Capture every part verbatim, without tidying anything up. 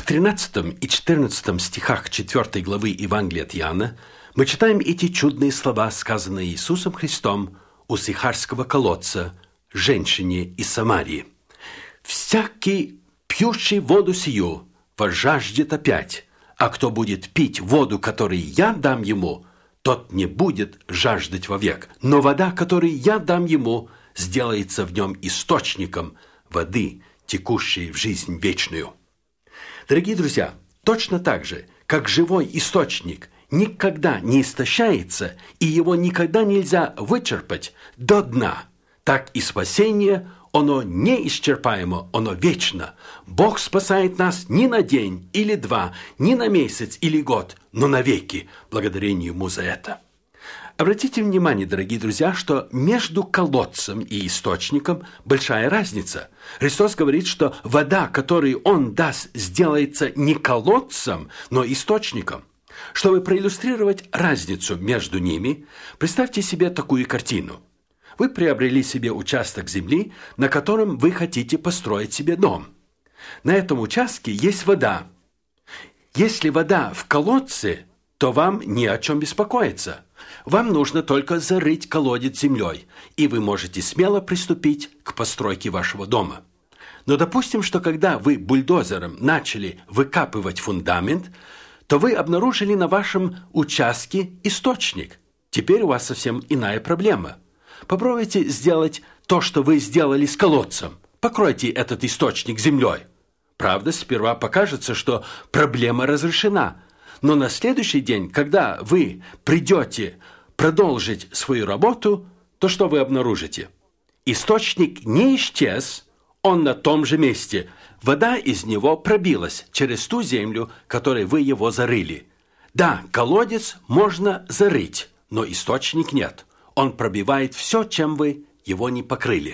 тринадцатом и четырнадцатом стихах четвёртой главы Евангелия от Иоанна мы читаем эти чудные слова, сказанные Иисусом Христом у Сихарского колодца женщине из Самарии. «Всякий, пьющий воду сию, возжаждет опять, а кто будет пить воду, которую я дам ему, тот не будет жаждать вовек. Но вода, которую я дам ему, сделается в нем источником воды, текущей в жизнь вечную». Дорогие друзья, точно так же, как живой источник никогда не истощается и его никогда нельзя вычерпать до дна, так и спасение, оно неисчерпаемо, оно вечно. Бог спасает нас не на день или два, не на месяц или год, но навеки, благодарение Ему за это. Обратите внимание, дорогие друзья, что между колодцем и источником большая разница. Христос говорит, что вода, которую Он даст, сделается не колодцем, но источником. Чтобы проиллюстрировать разницу между ними, представьте себе такую картину. Вы приобрели себе участок земли, на котором вы хотите построить себе дом. На этом участке есть вода. Если вода в колодце, то вам не о чем беспокоиться. Вам нужно только зарыть колодец землей, и вы можете смело приступить к постройке вашего дома. Но допустим, что когда вы бульдозером начали выкапывать фундамент, то вы обнаружили на вашем участке источник. Теперь у вас совсем иная проблема. Попробуйте сделать то, что вы сделали с колодцем. Покройте этот источник землей. Правда, сперва покажется, что проблема разрешена. Но на следующий день, когда вы придете продолжить свою работу, то что вы обнаружите? Источник не исчез, он на том же месте. Вода из него пробилась через ту землю, которой вы его зарыли. Да, колодец можно зарыть, но источник нет. Он пробивает все, чем вы его не покрыли.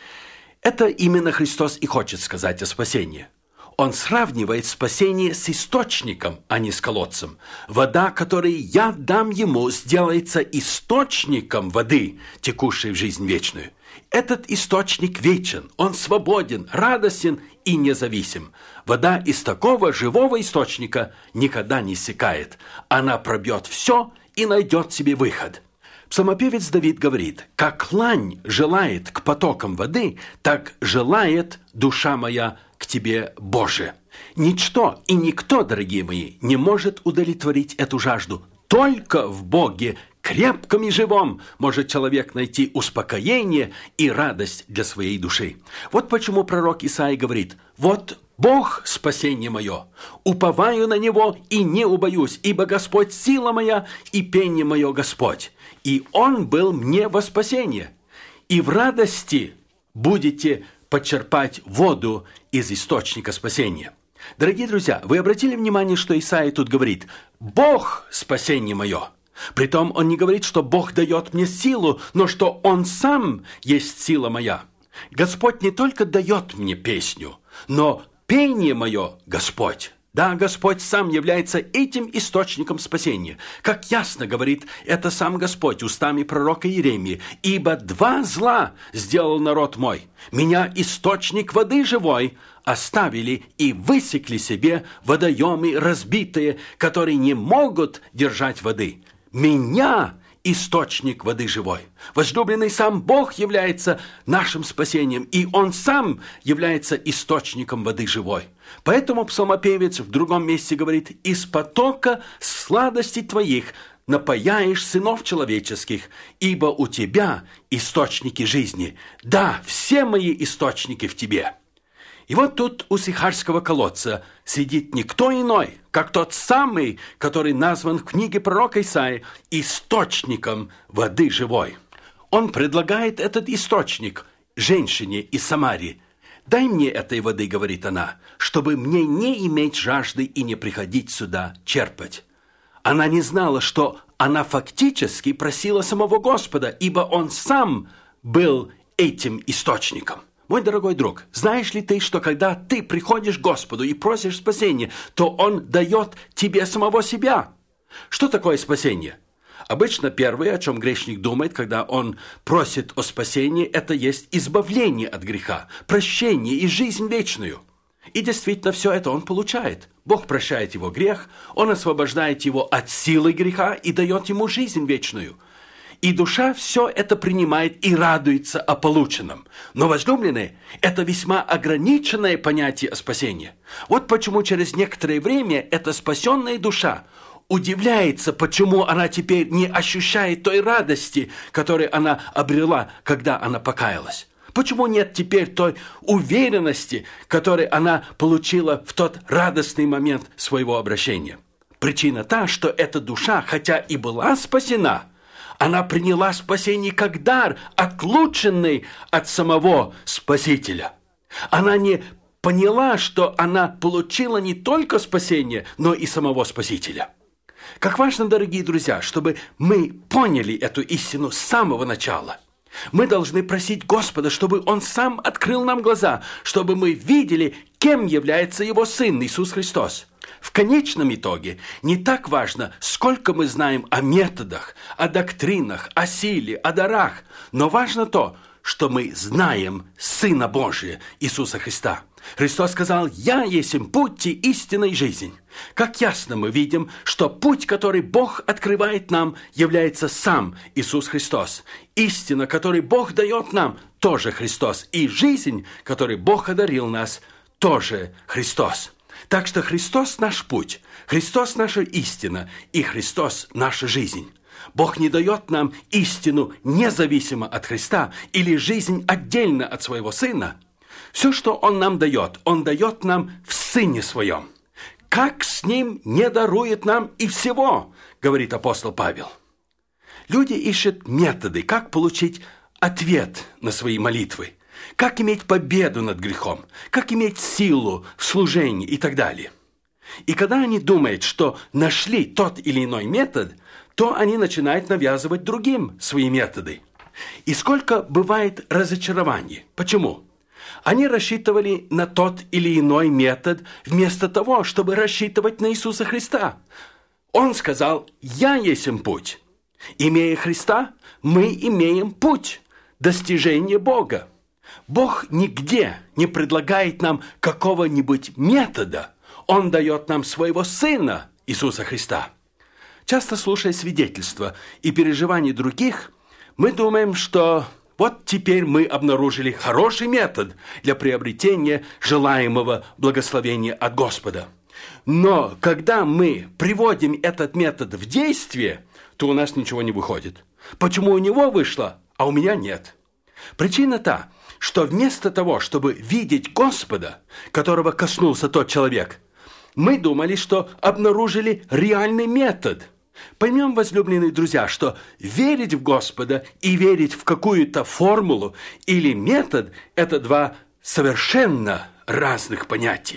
Это именно Христос и хочет сказать о спасении. Он сравнивает спасение с источником, а не с колодцем. Вода, которую я дам ему, сделается источником воды, текущей в жизнь вечную. Этот источник вечен, он свободен, радостен и независим. Вода из такого живого источника никогда не иссякает. Она пробьет все и найдет себе выход. Псалмопевец Давид говорит: «Как лань желает к потокам воды, так желает душа моя к Тебе, Боже». Ничто и никто, дорогие мои, не может удовлетворить эту жажду. Только в Боге, крепком и живом, может человек найти успокоение и радость для своей души. Вот почему пророк Исаия говорит: «Вот Бог – спасение мое, уповаю на Него и не убоюсь, ибо Господь – сила моя и пение мое Господь, и Он был мне во спасение, и в радости будете почерпать воду из источника спасения». Дорогие друзья, вы обратили внимание, что Исаия тут говорит: «Бог – спасение мое». Притом он не говорит, что Бог дает мне силу, но что Он сам есть сила моя. Господь не только дает мне песню, но пение мое Господь. Да, Господь сам является этим источником спасения. Как ясно говорит это сам Господь устами пророка Иеремии: «Ибо два зла сделал народ мой. Меня, источник воды живой, оставили и высекли себе водоемы разбитые, которые не могут держать воды. Меня, источник воды живой». Возлюбленный, сам Бог является нашим спасением, и Он сам является источником воды живой. Поэтому псалмопевец в другом месте говорит: «Из потока сладостей твоих напояешь сынов человеческих, ибо у тебя источники жизни. Да, все мои источники в тебе». И вот тут у Сихарского колодца сидит никто иной, как тот самый, который назван в книге пророка Исаии источником воды живой. Он предлагает этот источник женщине из Самарии. «Дай мне этой воды, — говорит она, — чтобы мне не иметь жажды и не приходить сюда черпать». Она не знала, что она фактически просила самого Господа, ибо Он сам был этим источником. Мой дорогой друг, знаешь ли ты, что когда ты приходишь к Господу и просишь спасения, то Он дает тебе самого себя? Что такое спасение? Обычно первое, о чем грешник думает, когда он просит о спасении, это есть избавление от греха, прощение и жизнь вечную. И действительно, все это он получает. Бог прощает его грех, он освобождает его от силы греха и дает ему жизнь вечную. И душа все это принимает и радуется о полученном. Но, возлюбленные, это весьма ограниченное понятие о спасении. Вот почему через некоторое время эта спасенная душа удивляется, почему она теперь не ощущает той радости, которую она обрела, когда она покаялась. Почему нет теперь той уверенности, которую она получила в тот радостный момент своего обращения? Причина та, что эта душа, хотя и была спасена, она приняла спасение как дар, отлученный от самого Спасителя. Она не поняла, что она получила не только спасение, но и самого Спасителя. Как важно, дорогие друзья, чтобы мы поняли эту истину с самого начала. Мы должны просить Господа, чтобы Он сам открыл нам глаза, чтобы мы видели, кем является Его Сын Иисус Христос. В конечном итоге не так важно, сколько мы знаем о методах, о доктринах, о силе, о дарах, но важно то, что мы знаем Сына Божия, Иисуса Христа. Христос сказал: «Я есть путь и истина и жизнь». Как ясно мы видим, что путь, который Бог открывает нам, является сам Иисус Христос. Истина, которую Бог дает нам, тоже Христос. И жизнь, которой Бог одарил нас, тоже Христос. Так что Христос наш путь, Христос наша истина и Христос наша жизнь. Бог не дает нам истину независимо от Христа или жизнь отдельно от своего Сына. Все, что Он нам дает, Он дает нам в Сыне Своем. Как с Ним не дарует нам и всего, говорит апостол Павел. Люди ищут методы, как получить ответ на свои молитвы, как иметь победу над грехом, как иметь силу в служении и так далее. И когда они думают, что нашли тот или иной метод, то они начинают навязывать другим свои методы. И сколько бывает разочарований. Почему? Они рассчитывали на тот или иной метод, вместо того, чтобы рассчитывать на Иисуса Христа. Он сказал: «Я есть путь». Имея Христа, мы имеем путь достижения Бога. Бог нигде не предлагает нам какого-нибудь метода. Он дает нам своего Сына, Иисуса Христа. Часто слушая свидетельства и переживания других, мы думаем, что вот теперь мы обнаружили хороший метод для приобретения желаемого благословения от Господа. Но когда мы приводим этот метод в действие, то у нас ничего не выходит. Почему у него вышло, а у меня нет? Причина та, что вместо того, чтобы видеть Господа, которого коснулся тот человек, мы думали, что обнаружили реальный метод. Поймем, возлюбленные друзья, что верить в Господа и верить в какую-то формулу или метод – это два совершенно разных понятия.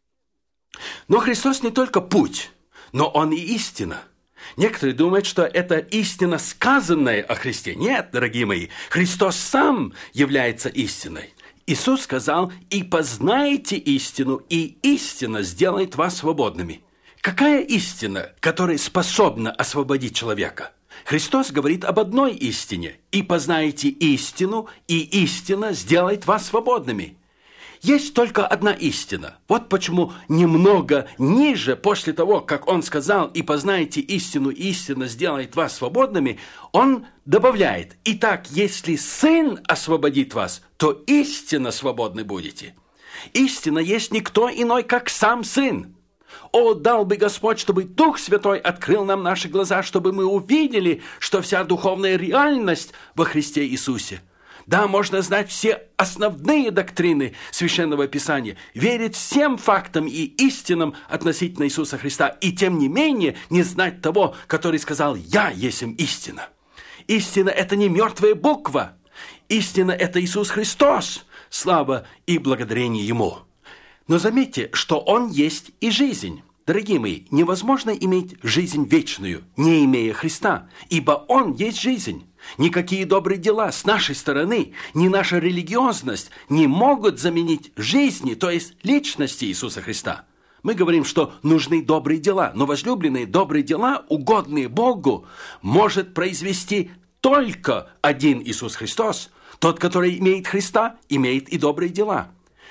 Но Христос не только путь, но Он и истина. Некоторые думают, что это истина, сказанная о Христе. Нет, дорогие мои, Христос сам является истиной. Иисус сказал: «И познаете истину, и истина сделает вас свободными». Какая истина, которая способна освободить человека? Христос говорит об одной истине: «И познаете истину, и истина сделает вас свободными». Есть только одна истина. Вот почему немного ниже, после того, как Он сказал: «И познаете истину, и истина сделает вас свободными», Он добавляет: «Итак, если Сын освободит вас, то истинно свободны будете». Истина есть никто иной, как сам Сын. О, дал бы Господь, чтобы Дух Святой открыл нам наши глаза, чтобы мы увидели, что вся духовная реальность во Христе Иисусе. Да, можно знать все основные доктрины Священного Писания, верить всем фактам и истинам относительно Иисуса Христа, и тем не менее не знать того, который сказал: «Я есть истина». Истина – это не мертвая буква. Истина – это Иисус Христос. Слава и благодарение Ему. Но заметьте, что Он есть и жизнь. Дорогие мои, невозможно иметь жизнь вечную, не имея Христа, ибо Он есть жизнь. Никакие добрые дела с нашей стороны, ни наша религиозность не могут заменить жизни, то есть личности Иисуса Христа. Мы говорим, что нужны добрые дела, но возлюбленные добрые дела, угодные Богу, может произвести только один Иисус Христос. Тот, который имеет Христа, имеет и добрые дела.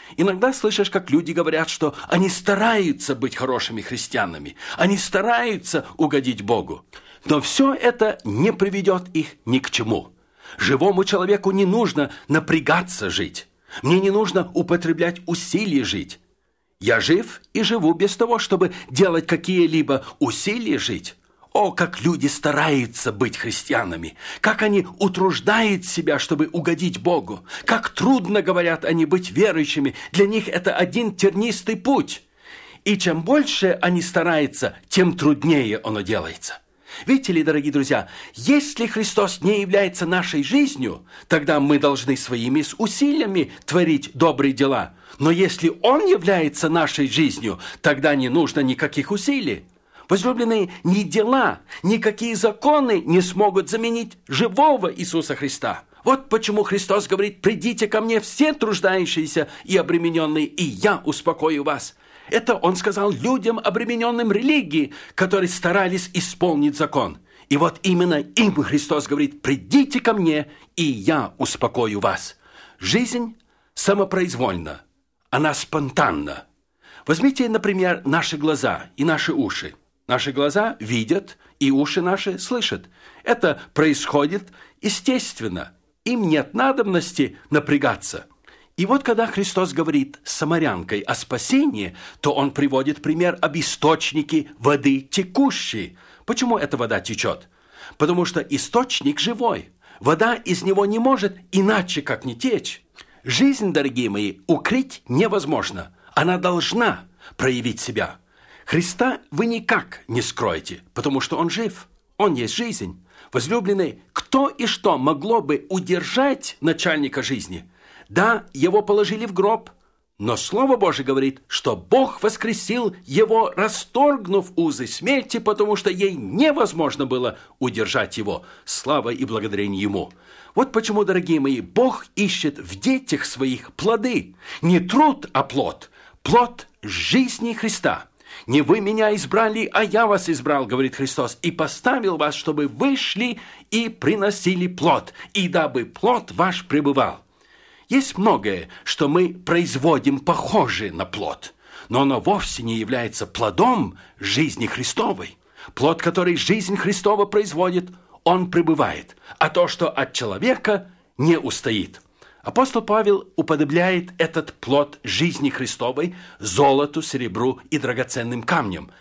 Иногда слышишь, как люди говорят, что они стараются быть хорошими христианами, они стараются угодить Богу. Но все это не приведет их ни к чему. Живому человеку не нужно напрягаться жить. Мне не нужно употреблять усилий жить. Я жив и живу без того, чтобы делать какие-либо усилия жить. О, как люди стараются быть христианами, как они утруждают себя, чтобы угодить Богу, как трудно, говорят они, быть верующими. Для них это один тернистый путь. И чем больше они стараются, тем труднее оно делается. Видите ли, дорогие друзья, если Христос не является нашей жизнью, тогда мы должны своими усилиями творить добрые дела. Но если Он является нашей жизнью, тогда не нужно никаких усилий. Возлюбленные, ни дела, никакие законы не смогут заменить живого Иисуса Христа. Вот почему Христос говорит: «Придите ко мне все труждающиеся и обремененные, и я успокою вас». Это Он сказал людям, обремененным религией, которые старались исполнить закон. И вот именно им Христос говорит: «Придите ко мне, и я успокою вас». Жизнь самопроизвольна, она спонтанна. Возьмите, например, наши глаза и наши уши. Наши глаза видят, и уши наши слышат. Это происходит естественно. Им нет надобности напрягаться. И вот когда Христос говорит с самарянкой о спасении, то Он приводит пример об источнике воды текущей. Почему эта вода течет? Потому что источник живой. Вода из него не может иначе, как не течь. Жизнь, дорогие мои, укрыть невозможно. Она должна проявить себя. Христа вы никак не скроете, потому что Он жив. Он есть жизнь. Возлюбленные, кто и что могло бы удержать начальника жизни? Да, его положили в гроб, но Слово Божие говорит, что Бог воскресил его, расторгнув узы смерти, потому что ей невозможно было удержать его. Слава и благодарение Ему. Вот почему, дорогие мои, Бог ищет в детях своих плоды. Не труд, а плод. Плод жизни Христа. «Не вы меня избрали, а я вас избрал, — говорит Христос, — и поставил вас, чтобы вы шли и приносили плод, и дабы плод ваш пребывал». Есть многое, что мы производим похожее на плод, но оно вовсе не является плодом жизни Христовой. Плод, который жизнь Христова производит, он пребывает, а то, что от человека, не устоит. Апостол Павел уподобляет этот плод жизни Христовой золоту, серебру и драгоценным камням.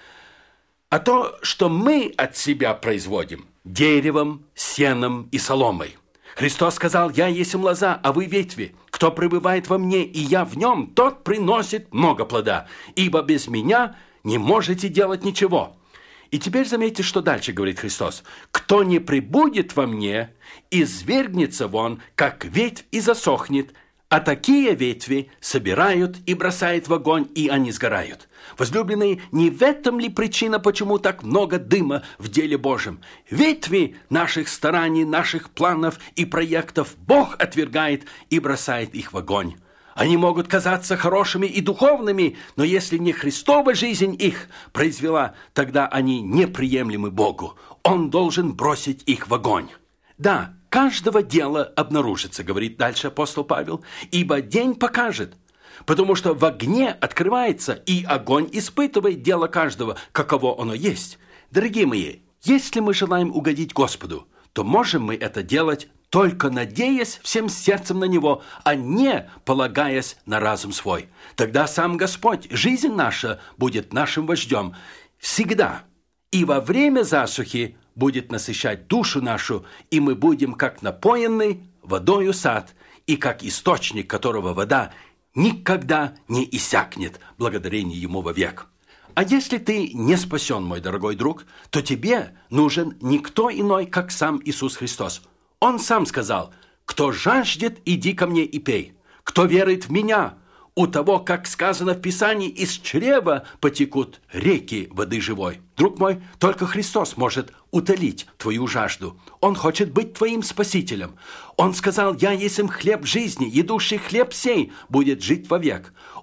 А то, что мы от себя производим деревом, сеном и соломой. Христос сказал: «Я есть лоза, а вы ветви. Кто пребывает во мне, и я в нем, тот приносит много плода, ибо без меня не можете делать ничего». И теперь заметьте, что дальше говорит Христос: «Кто не пребудет во мне, извергнется вон, как ветвь, и засохнет, а такие ветви собирают и бросают в огонь, и они сгорают». Возлюбленные, не в этом ли причина, почему так много дыма в деле Божьем? Ветви наших стараний, наших планов и проектов Бог отвергает и бросает их в огонь. Они могут казаться хорошими и духовными, но если не Христова жизнь их произвела, тогда они неприемлемы Богу. Он должен бросить их в огонь. Да, каждого дела обнаружится, говорит дальше апостол Павел, ибо день покажет. Потому что в огне открывается, и огонь испытывает дело каждого, каково оно есть. Дорогие мои, если мы желаем угодить Господу, то можем мы это делать, только надеясь всем сердцем на Него, а не полагаясь на разум свой. Тогда сам Господь, жизнь наша, будет нашим вождем всегда. И во время засухи будет насыщать душу нашу, и мы будем как напоенный водою сад, и как источник, которого вода никогда не иссякнет, благодарение Ему вовек. А если ты не спасен, мой дорогой друг, то тебе нужен никто иной, как сам Иисус Христос. Он сам сказал: «Кто жаждет, иди ко мне и пей. Кто верует в меня, у того, как сказано в Писании, из чрева потекут реки воды живой». Друг мой, только Христос может утолить твою жажду. Он хочет быть твоим спасителем. Он сказал: «Я есть им хлеб жизни, едущий хлеб сей будет жить вовек».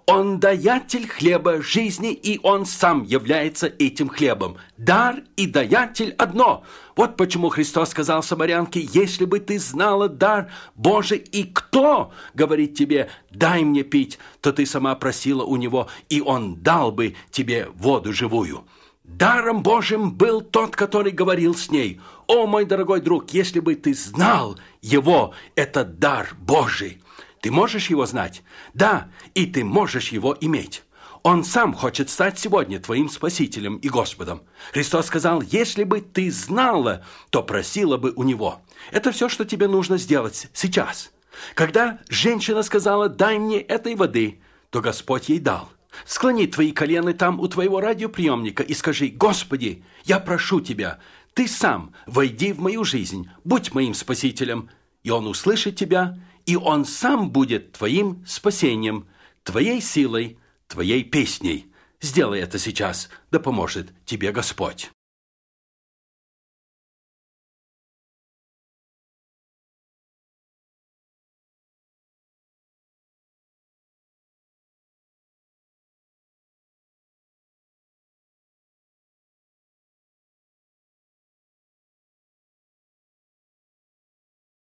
Он даятель хлеба жизни, и Он сам является этим хлебом. Дар и даятель одно. Вот почему Христос сказал самарянке: если бы ты знала дар Божий, и кто говорит тебе: дай мне пить, то ты сама просила у Него, и Он дал бы тебе воду живую. Даром Божьим был тот, который говорил с ней. О, мой дорогой друг, если бы ты знал Его, это дар Божий. Ты можешь Его знать? Да, и ты можешь Его иметь. Он сам хочет стать сегодня твоим Спасителем и Господом. Христос сказал: если бы ты знала, то просила бы у Него. Это все, что тебе нужно сделать сейчас. Когда женщина сказала: дай мне этой воды, то Господь ей дал. Склони твои колени там у твоего радиоприемника и скажи: Господи, я прошу Тебя, Ты сам войди в мою жизнь, будь моим Спасителем. И Он услышит тебя, и Он сам будет твоим спасением, твоей силой, твоей песней. Сделай это сейчас, да поможет тебе Господь.